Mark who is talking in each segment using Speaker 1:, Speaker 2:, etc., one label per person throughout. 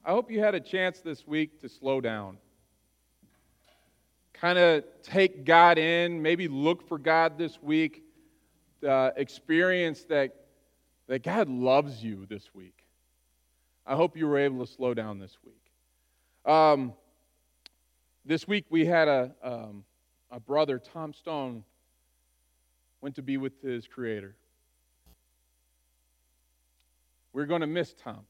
Speaker 1: I hope you had a chance this week to slow down. Kind of take God in, maybe look for God this week, experience that God loves you this week. I hope you were able to slow down this week. This week we had a brother, Tom Stone, went to be with his Creator. We're going to miss Tom.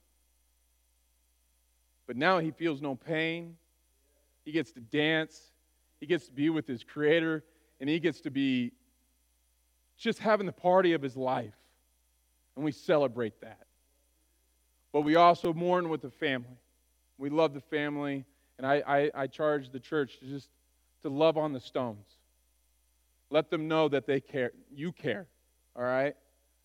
Speaker 1: But now he feels no pain. He gets to dance. He gets to be with his Creator. And he gets to be just having the party of his life. And we celebrate that. But we also mourn with the family. We love the family. And I charge the church to love on the Stones. Let them know that they care. You care. All right?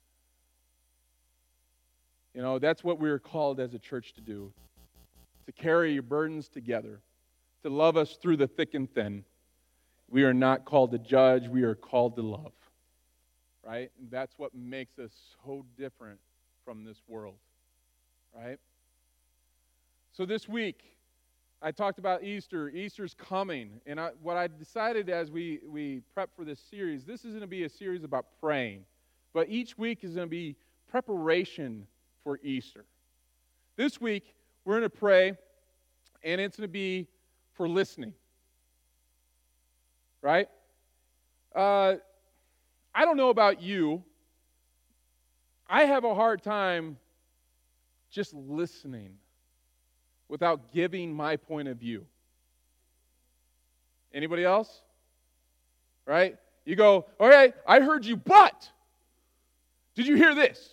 Speaker 1: You know, that's what we are called as a church to do. To carry your burdens together, to love us through the thick and thin. We are not called to judge, we are called to love. Right? And that's what makes us so different from this world. Right? So this week, I talked about Easter. Easter's coming. And what I decided as we prep for this series, this is going to be a series about praying. But each week is going to be preparation for Easter. This week, we're going to pray, and it's going to be for listening. Right? I don't know about you. I have a hard time just listening without giving my point of view. Anybody else? Right? You go, all right, I heard you, but did you hear this?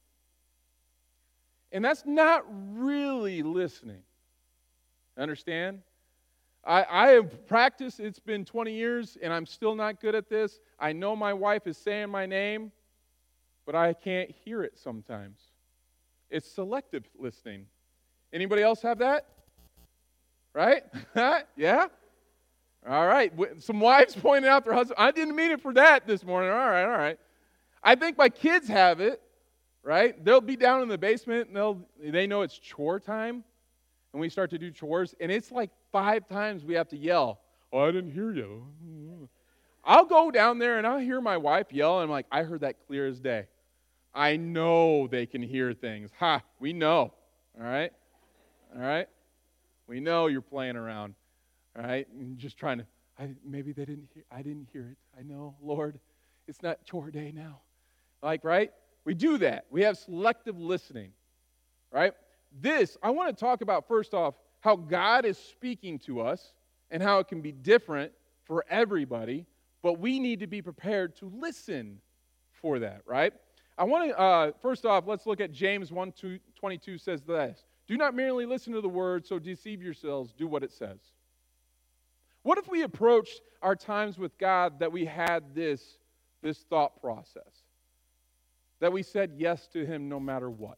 Speaker 1: And that's not really listening. Understand? I have practiced, it's been 20 years, and I'm still not good at this. I know my wife is saying my name, but I can't hear it sometimes. It's selective listening. Anybody else have that? Right? Yeah? All right. Some wives pointed out their husband. I didn't mean it for that this morning. All right. I think my kids have it. Right? They'll be down in the basement, and they know it's chore time, and we start to do chores, and it's like 5 times we have to yell, "Oh, I didn't hear you." I'll go down there, and I'll hear my wife yell, and I'm like, I heard that clear as day. I know they can hear things. We know. All right? We know you're playing around. All right? And just trying to, maybe they didn't hear, I didn't hear it. I know, Lord, it's not chore day now. Like, right? We do that. We have selective listening, right? I want to talk about, first off, how God is speaking to us and how it can be different for everybody, but we need to be prepared to listen for that, right? I want to, first off, let's look at James 1:22 says this. Do not merely listen to the word, so deceive yourselves. Do what it says. What if we approached our times with God that we had this thought process? That we said yes to Him no matter what.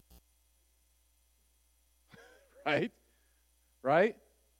Speaker 1: Right?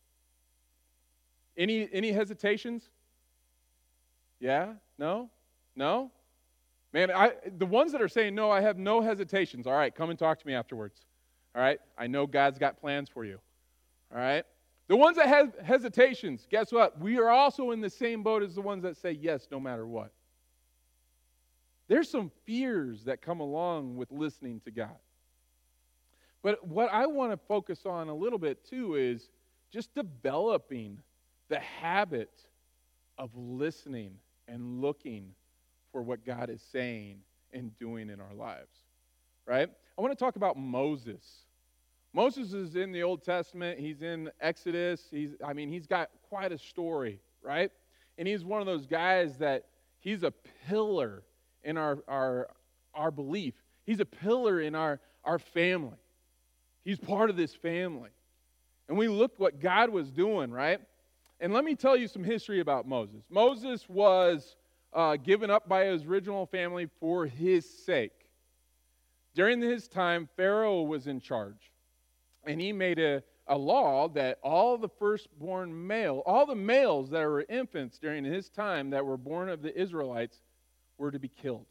Speaker 1: Any hesitations? Yeah? No? Man, the ones that are saying no, I have no hesitations. All right, come and talk to me afterwards. All right? I know God's got plans for you. All right? The ones that have hesitations, guess what? We are also in the same boat as the ones that say yes no matter what. There's some fears that come along with listening to God. But what I want to focus on a little bit too is just developing the habit of listening and looking for what God is saying and doing in our lives. Right? I want to talk about Moses. Moses is in the Old Testament. He's in Exodus. He's got quite a story, right? And he's one of those guys that he's a pillar in our belief. He's a pillar in our family. He's part of this family. And we look what God was doing, right? And let me tell you some history about Moses. Moses was given up by his original family for his sake. During his time, Pharaoh was in charge. And he made a law that all the firstborn male, all the males that were infants during his time that were born of the Israelites were to be killed.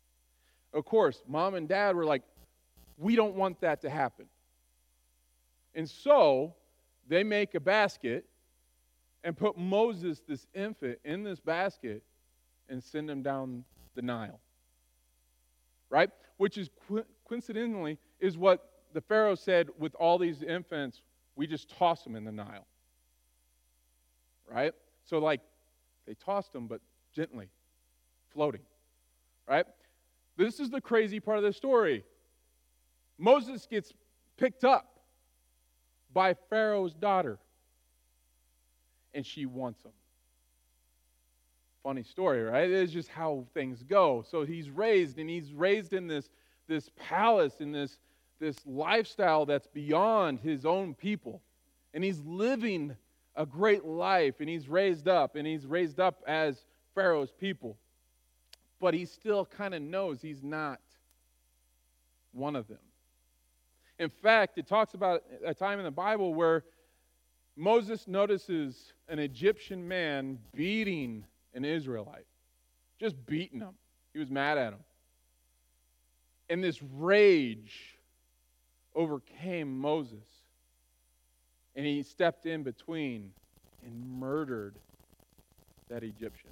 Speaker 1: Of course, mom and dad were like, we don't want that to happen. And so they make a basket and put Moses, this infant, in this basket and send him down the Nile. Right? Which is coincidentally is what the Pharaoh said with all these infants, we just toss them in the Nile. Right? So like they tossed them, but gently, floating. Right? This is the crazy part of the story. Moses gets picked up by Pharaoh's daughter, and she wants him. Funny story, right? It's just how things go. So he's raised in this palace, in this lifestyle that's beyond his own people. And he's living a great life, and he's raised up as Pharaoh's people. But he still kind of knows he's not one of them. In fact, it talks about a time in the Bible where Moses notices an Egyptian man beating an Israelite. Just beating him. He was mad at him. And this rage overcame Moses. And he stepped in between and murdered that Egyptian.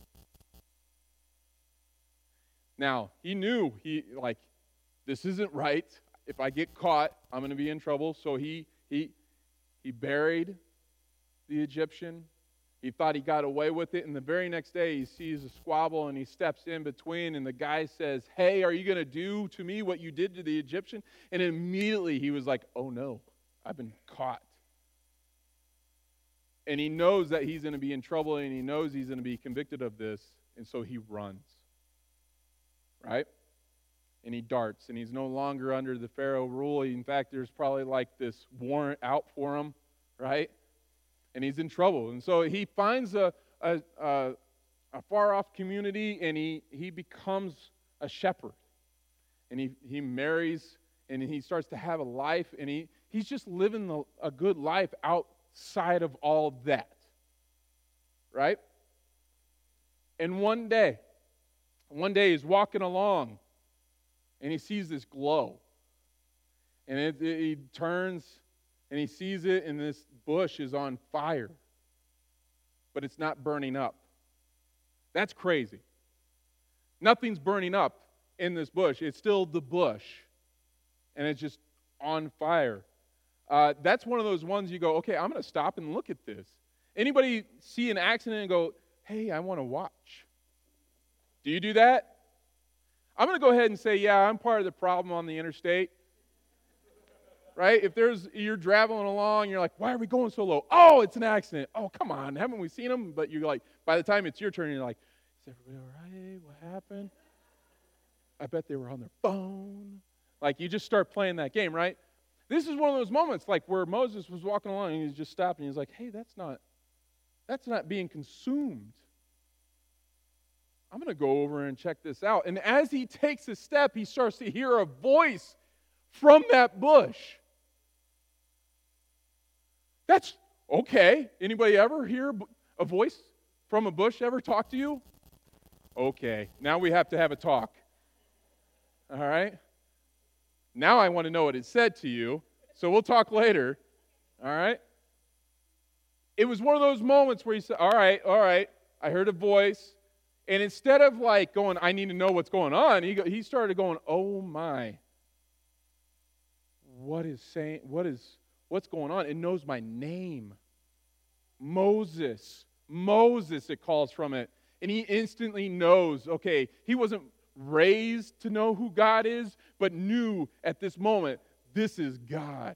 Speaker 1: Now, he knew, this isn't right. If I get caught, I'm going to be in trouble. So he buried the Egyptian. He thought he got away with it. And the very next day, he sees a squabble and he steps in between. And the guy says, "Hey, are you going to do to me what you did to the Egyptian?" And immediately he was like, "Oh no, I've been caught." And he knows that he's going to be in trouble, and he knows he's going to be convicted of this. And so he runs. Right? And he darts, and he's no longer under the Pharaoh rule. In fact, there's probably like this warrant out for him, right? And he's in trouble. And so he finds a far-off community, and he becomes a shepherd. And he marries, and he starts to have a life, and he's just living a good life outside of all that, right? And one day he's walking along, and he sees this glow. And he turns, and he sees it, and this bush is on fire. But it's not burning up. That's crazy. Nothing's burning up in this bush. It's still the bush. And it's just on fire. That's one of those ones you go, okay, I'm going to stop and look at this. Anybody see an accident and go, hey, I want to watch? Do you do that? I'm going to go ahead and say, yeah, I'm part of the problem on the interstate. Right? If you're traveling along, you're like, why are we going so low? Oh, it's an accident. Oh, come on, haven't we seen them? But you're like, by the time it's your turn, you're like, is everybody all right? What happened? I bet they were on their phone. Like, you just start playing that game, right? This is one of those moments, like where Moses was walking along and he's just stopping. He's like, hey, that's not being consumed. I'm going to go over and check this out. And as he takes a step, he starts to hear a voice from that bush. That's okay. Anybody ever hear a voice from a bush ever talk to you? Okay, now we have to have a talk. All right? Now I want to know what it said to you, so we'll talk later. All right? It was one of those moments where he said, all right, I heard a voice. And instead of like going, I need to know what's going on, he started going, oh my. What's going on? It knows my name. Moses, it calls from it. And he instantly knows, okay, he wasn't raised to know who God is, but knew at this moment, this is God.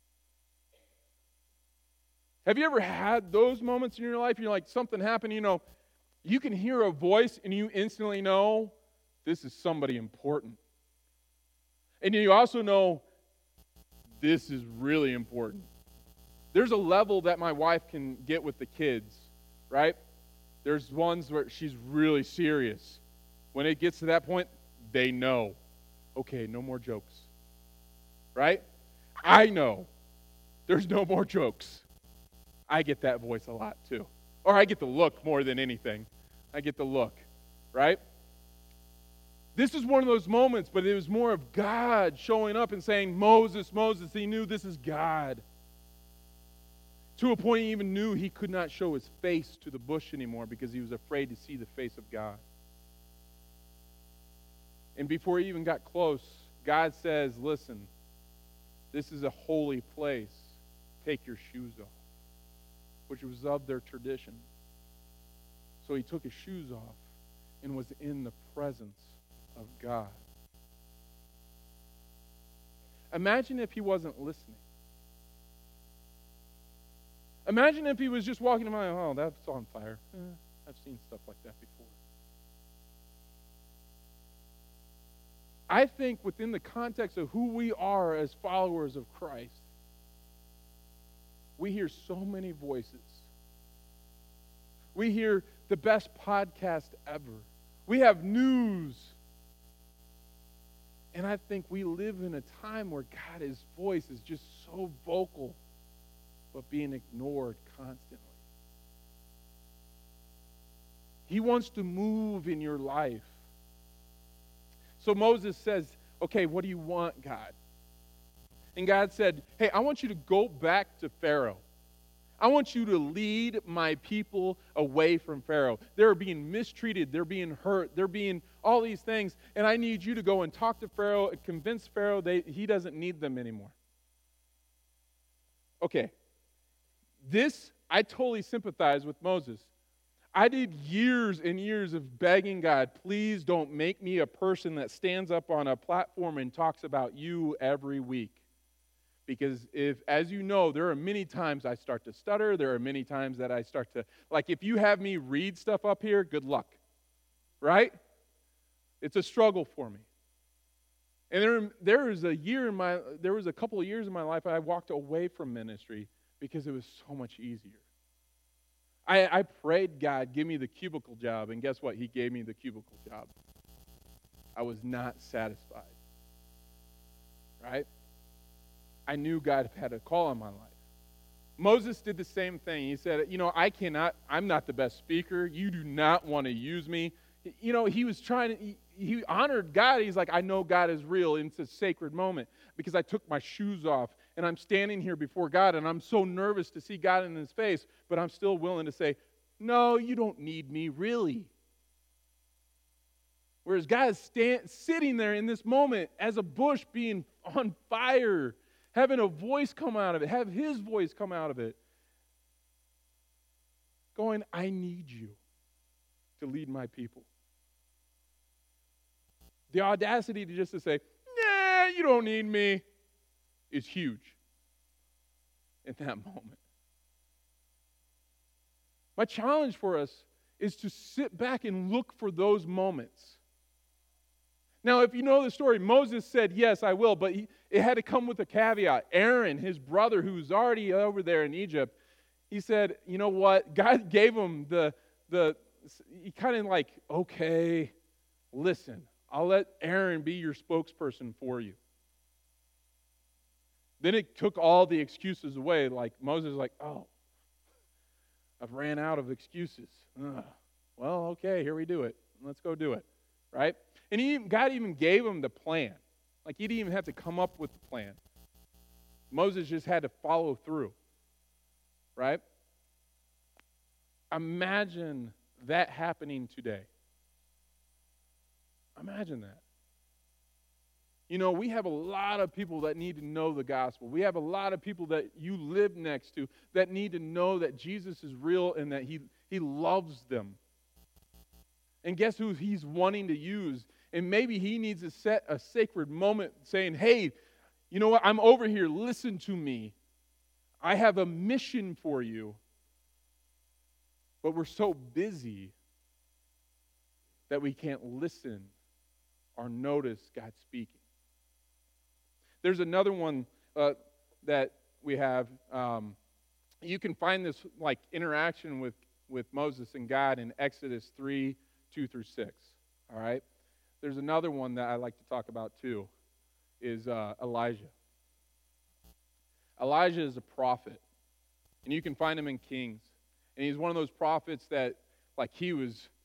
Speaker 1: Have you ever had those moments in your life? You're like, something happened, you can hear a voice and you instantly know this is somebody important. And you also know this is really important. There's a level that my wife can get with the kids, right? There's ones where she's really serious. When it gets to that point, they know. Okay, no more jokes. Right? I know. There's no more jokes. I get that voice a lot too. Or I get the look more than anything. I get the look, right? This is one of those moments, but it was more of God showing up and saying, Moses, Moses. He knew this is God. To a point he even knew he could not show his face to the bush anymore because he was afraid to see the face of God. And before he even got close, God says, listen, this is a holy place. Take your shoes off, which was of their tradition. So he took his shoes off and was in the presence of God. Imagine if he wasn't listening. Imagine if he was just walking by, oh, that's on fire. I've seen stuff like that before. I think within the context of who we are as followers of Christ, we hear so many voices. We hear the best podcast ever. We have news. And I think we live in a time where God's voice is just so vocal, but being ignored constantly. He wants to move in your life. So Moses says, okay, what do you want, God? And God said, hey, I want you to go back to Pharaoh. I want you to lead my people away from Pharaoh. They're being mistreated. They're being hurt. They're being all these things. And I need you to go and talk to Pharaoh and convince Pharaoh he doesn't need them anymore. Okay. This, I totally sympathize with Moses. I did years and years of begging God, please don't make me a person that stands up on a platform and talks about you every week. Because as you know, there are many times I start to stutter. There are many times that I start to, like if you have me read stuff up here, good luck. Right? It's a struggle for me. And there was a couple of years in my life I walked away from ministry because it was so much easier. I prayed, God, give me the cubicle job, and guess what? He gave me the cubicle job. I was not satisfied. Right? I knew God had a call on my life. Moses did the same thing. He said, I'm not the best speaker. You do not want to use me. He was he honored God. He's like, I know God is real, and it's a sacred moment because I took my shoes off, and I'm standing here before God, and I'm so nervous to see God in his face, but I'm still willing to say, no, you don't need me, really. Whereas God is sitting there in this moment as a bush being on fire, having a voice come out of it, have his voice come out of it, going, I need you to lead my people. The audacity to say, nah, you don't need me, is huge in that moment. My challenge for us is to sit back and look for those moments. Now, if you know the story, Moses said, yes, I will, but it had to come with a caveat. Aaron, his brother, who's already over there in Egypt, he said, you know what? God gave him he kind of like, okay, listen, I'll let Aaron be your spokesperson for you. Then it took all the excuses away. Like Moses was like, oh, I've ran out of excuses. Well, okay, here we do it. Let's go do it, right? And God even gave him the plan. Like he didn't even have to come up with the plan. Moses just had to follow through, right? Imagine that happening today. Imagine that. We have a lot of people that need to know the gospel. We have a lot of people that you live next to that need to know that Jesus is real and that he loves them. And guess who he's wanting to use? And maybe he needs to set a sacred moment saying, hey, you know what? I'm over here. Listen to me. I have a mission for you. But we're so busy that we can't listen or notice God speaking. There's another one that we have. You can find this like interaction with Moses and God in Exodus 3, 2 through 6. All right? There's another one that I like to talk about too, is Elijah. Elijah is a prophet, and you can find him in Kings. And he's one of those prophets that, like, he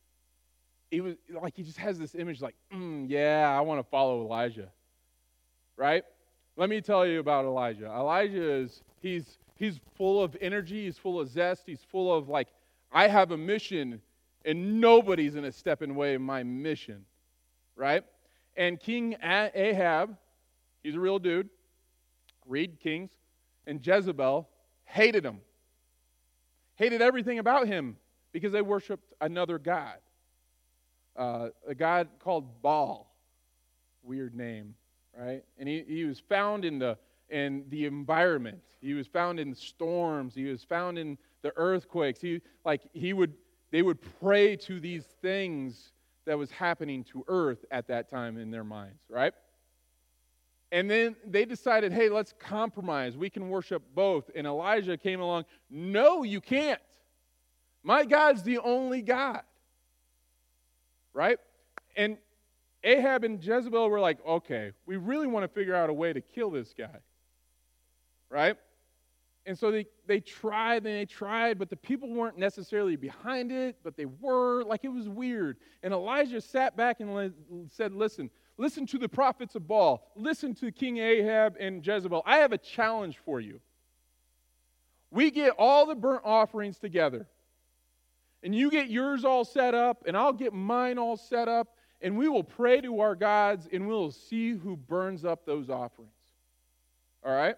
Speaker 1: just has this image like, yeah, I want to follow Elijah, right? Let me tell you about Elijah. Elijah he's He's full of energy. He's full of zest. He's full of like, I have a mission, and nobody's going to step in the way of my mission, right? And King Ahab, he's a real dude. Read Kings. And Jezebel hated him. Hated everything about him because they worshiped another god. A god called Baal. Weird name, right? And he was found in the environment. He was found in storms. He was found in the earthquakes. They would pray to these things that was happening to earth at that time in their minds, right? And then they decided, hey, let's compromise. We can worship both. And Elijah came along, no, you can't. My God's the only God, right? And Ahab and Jezebel were like, okay, we really want to figure out a way to kill this guy, right? And so they tried, but the people weren't necessarily behind it, but they were. Like, it was weird. And Elijah sat back and said, listen to the prophets of Baal. Listen to King Ahab and Jezebel. I have a challenge for you. We get all the burnt offerings together, and you get yours all set up, and I'll get mine all set up, and we will pray to our gods, and we'll see who burns up those offerings. All right?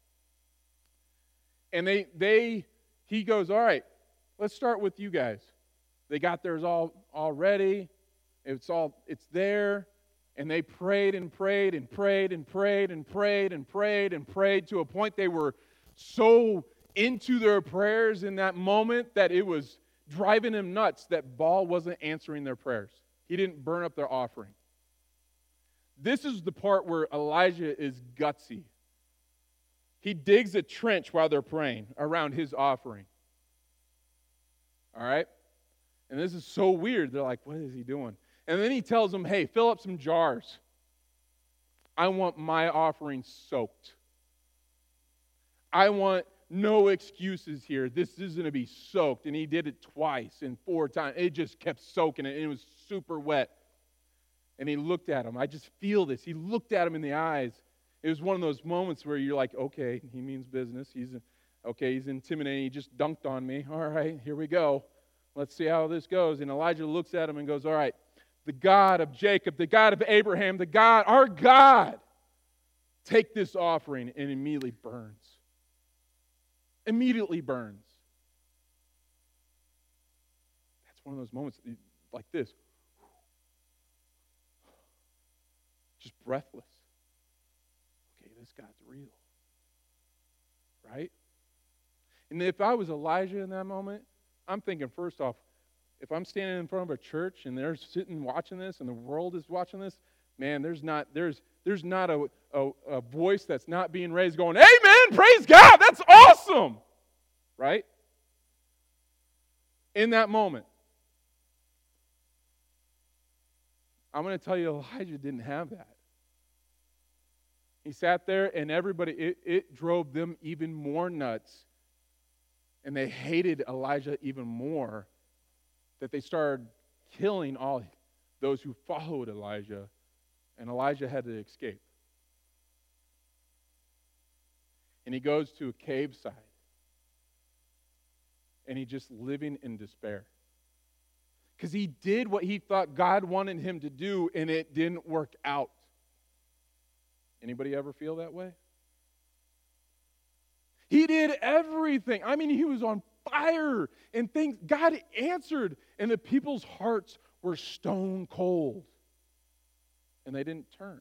Speaker 1: And he goes, all right, let's start with you guys. They got theirs all ready. It's there. And they prayed and prayed and prayed and prayed and prayed and prayed and prayed to a point they were so into their prayers in that moment that it was driving them nuts that Baal wasn't answering their prayers. He didn't burn up their offering. This is the part where Elijah is gutsy. He digs a trench while they're praying around his offering. All right? And this is so weird. They're like, what is he doing? And then he tells them, hey, fill up some jars. I want my offering soaked. I want no excuses here. This is going to be soaked. And he did it twice and 4 times. It just kept soaking it. And it was super wet. And he looked at him. I just feel this. He looked at him in the eyes. It was one of those moments where you're like, okay, he means business. He's intimidating. He just dunked on me. All right, here we go. Let's see how this goes. And Elijah looks at him and goes, all right, the God of Jacob, the God of Abraham, our God, take this offering, and immediately burns. Immediately burns. That's one of those moments like this. Just breathless. Okay, this God's real. Right? And if I was Elijah in that moment, I'm thinking, first off, if I'm standing in front of a church and they're sitting watching this and the world is watching this, man, there's not a voice that's not being raised going, amen, praise God, that's awesome. Right? In that moment. I'm going to tell you, Elijah didn't have that. He sat there and everybody, it drove them even more nuts. And they hated Elijah even more, that they started killing all those who followed Elijah, and Elijah had to escape. And he goes to a cave side, and he's just living in despair. Because he did what he thought God wanted him to do, and it didn't work out. Anybody ever feel that way? He did everything. I mean, he was on fire, and things God answered, and the people's hearts were stone cold, and they didn't turn.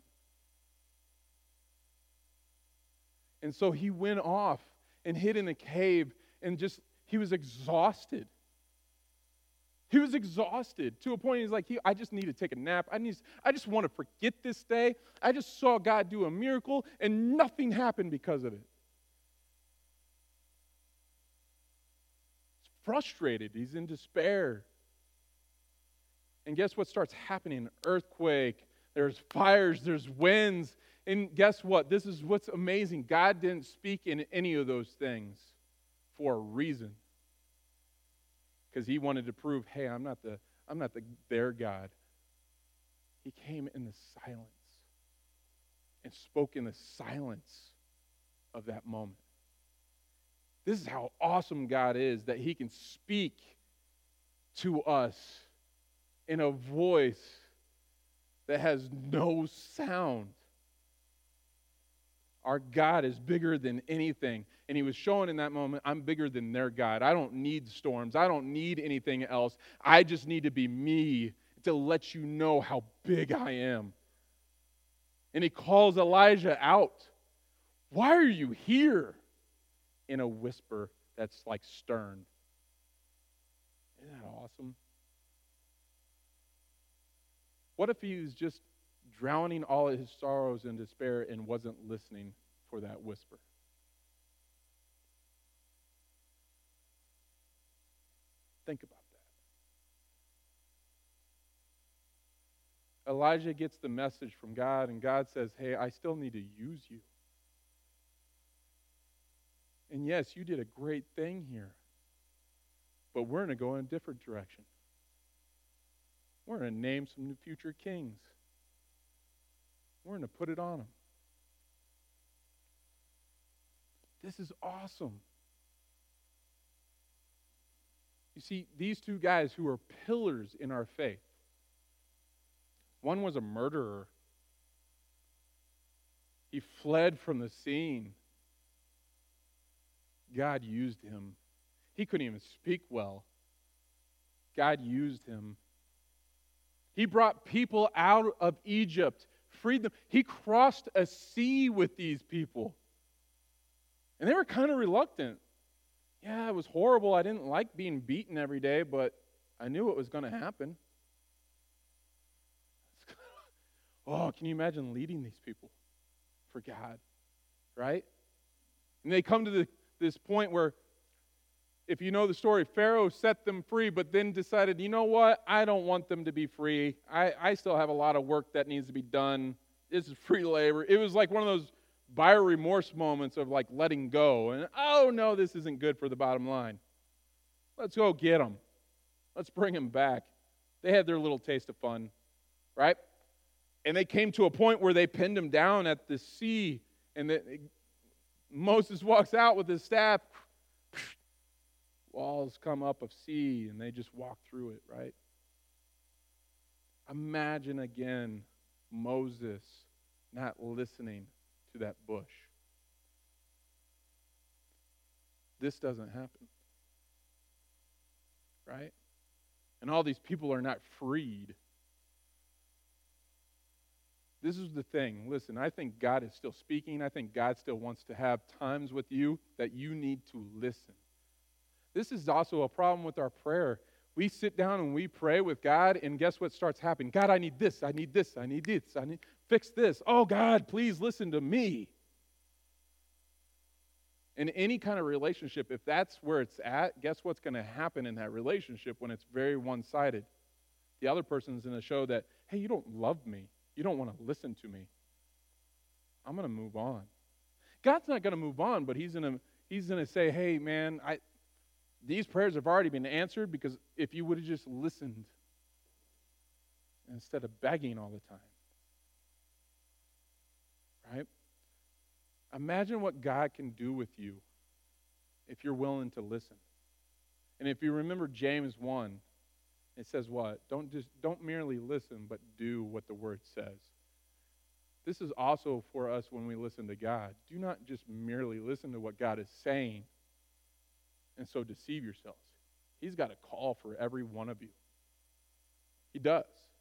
Speaker 1: And so he went off and hid in a cave, and he was exhausted. He was exhausted to a point he's like, I just need to take a nap. I just want to forget this day. I just saw God do a miracle, and nothing happened because of it. He's frustrated. He's in despair. And guess what starts happening? An earthquake. There's fires. There's winds. And guess what? This is what's amazing. God didn't speak in any of those things for a reason. Because he wanted to prove, hey, I'm not their God. He came in the silence and spoke in the silence of that moment. This is how awesome God is, that he can speak to us in a voice that has no sound. Our God is bigger than anything. And he was showing in that moment, I'm bigger than their God. I don't need storms. I don't need anything else. I just need to be me to let you know how big I am. And he calls Elijah out. Why are you here? In a whisper that's like stern. Isn't that awesome? What if he was just drowning all of his sorrows in despair and wasn't listening for that whisper? Think about that. Elijah gets the message from God, and God says, hey, I still need to use you. And yes, you did a great thing here, but we're going to go in a different direction. We're going to name some new future kings. We're going to put it on them. This is awesome. You see, these two guys who are pillars in our faith. One was a murderer. He fled from the scene. God used him. He couldn't even speak well. God used him. He brought people out of Egypt, freed them. He crossed a sea with these people. And they were kind of reluctant. Yeah, it was horrible. I didn't like being beaten every day, but I knew it was going to happen. Oh, can you imagine leading these people for God, right? And they come to this point where, if you know the story, Pharaoh set them free, but then decided, you know what? I don't want them to be free. I still have a lot of work that needs to be done. This is free labor. It was like one of those buyer remorse moments of like letting go. And, oh, no, this isn't good for the bottom line. Let's go get them. Let's bring them back. They had their little taste of fun, right? And they came to a point where they pinned him down at the sea, and Moses walks out with his staff. Walls come up of sea, and they just walk through it, right? Imagine again Moses not listening to that bush. This doesn't happen, right? And all these people are not freed. This is the thing. Listen, I think God is still speaking. I think God still wants to have times with you that you need to listen. This is also a problem with our prayer. We sit down and we pray with God, and guess what starts happening? God, I need this, I need this, I need this, I need fix this. Oh, God, please listen to me. In any kind of relationship, if that's where it's at, guess what's going to happen in that relationship when it's very one-sided? The other person's going to show that, hey, you don't love me. You don't want to listen to me. I'm going to move on. God's not going to move on, but he's going to say, hey, man, these prayers have already been answered because if you would have just listened instead of begging all the time. Right? Imagine what God can do with you if you're willing to listen. And if you remember James 1, it says what? Don't merely listen, but do what the word says. This is also for us when we listen to God. Do not just merely listen to what God is saying and so deceive yourselves. He's got a call for every one of you. He does.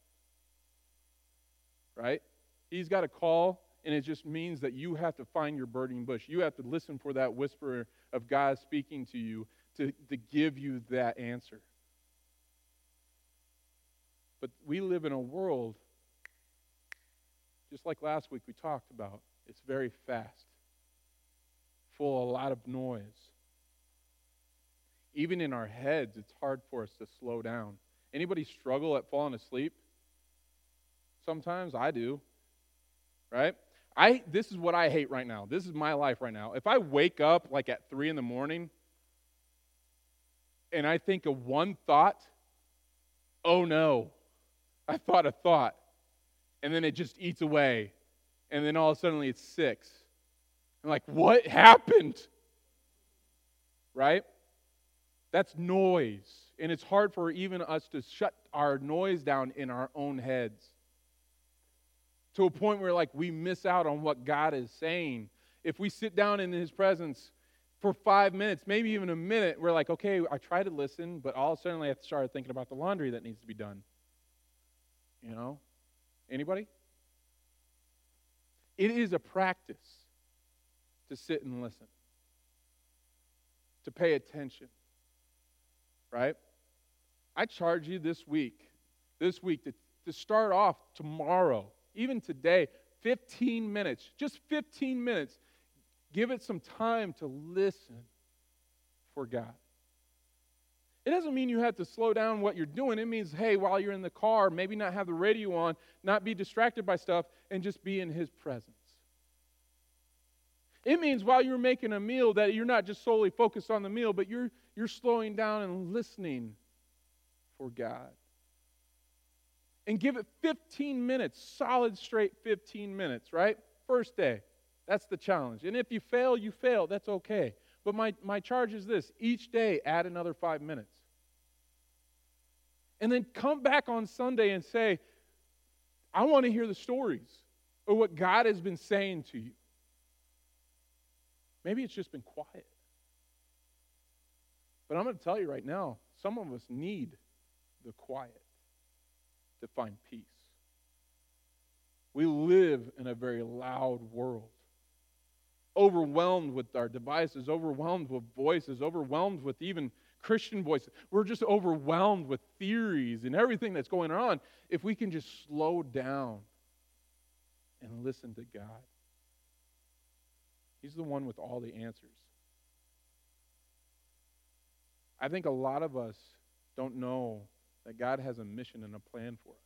Speaker 1: Right? He's got a call, and it just means that you have to find your burning bush. You have to listen for that whisper of God speaking to you to give you that answer. But we live in a world, just like last week we talked about, it's very fast, full of a lot of noise. Even in our heads, it's hard for us to slow down. Anybody struggle at falling asleep? Sometimes I do, right? This is what I hate right now. This is my life right now. If I wake up like at 3 in the morning and I think of one thought, oh no, I thought a thought, and then it just eats away, and then all of a sudden it's 6. I'm like, what happened? right? That's noise. And it's hard for even us to shut our noise down in our own heads to a point where like we miss out on what God is saying. If we sit down in His presence for 5 minutes, maybe even a minute, we're like, okay, I try to listen, but all of a sudden I have to start thinking about the laundry that needs to be done. You know? Anybody? It is a practice to sit and listen, to pay attention, right? I charge you this week to start off tomorrow, even today, 15 minutes, just 15 minutes. Give it some time to listen for God. It doesn't mean you have to slow down what you're doing. It means, hey, while you're in the car, maybe not have the radio on, not be distracted by stuff, and just be in His presence. It means while you're making a meal that you're not just solely focused on the meal, but you're slowing down and listening for God. And give it 15 minutes, solid straight 15 minutes, right? First day. That's the challenge. And if you fail, you fail. That's okay. But my charge is this. Each day, add another 5 minutes. And then come back on Sunday and say, I want to hear the stories of what God has been saying to you. Maybe it's just been quiet. But I'm going to tell you right now, some of us need the quiet to find peace. We live in a very loud world, overwhelmed with our devices, overwhelmed with voices, overwhelmed with even Christian voices. We're just overwhelmed with theories and everything that's going on. If we can just slow down and listen to God. He's the one with all the answers. I think a lot of us don't know that God has a mission and a plan for us.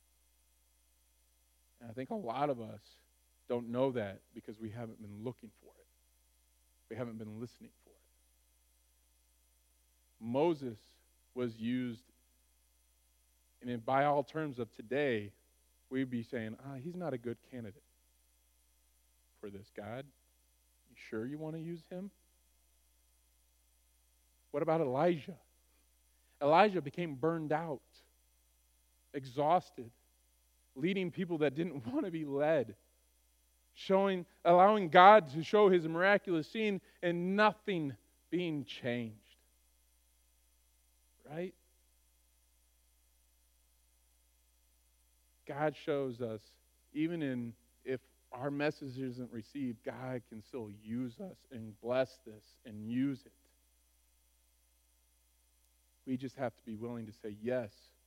Speaker 1: And I think a lot of us don't know that because we haven't been looking for it. We haven't been listening for it. Moses was used, and by all terms of today, we'd be saying, he's not a good candidate for this, God. You sure you want to use him? What about Elijah? Elijah became burned out, exhausted, leading people that didn't want to be led, allowing God to show His miraculous scene and nothing being changed. Right? God shows us, even if our message isn't received, God can still use us and bless this and use it. We just have to be willing to say, yes,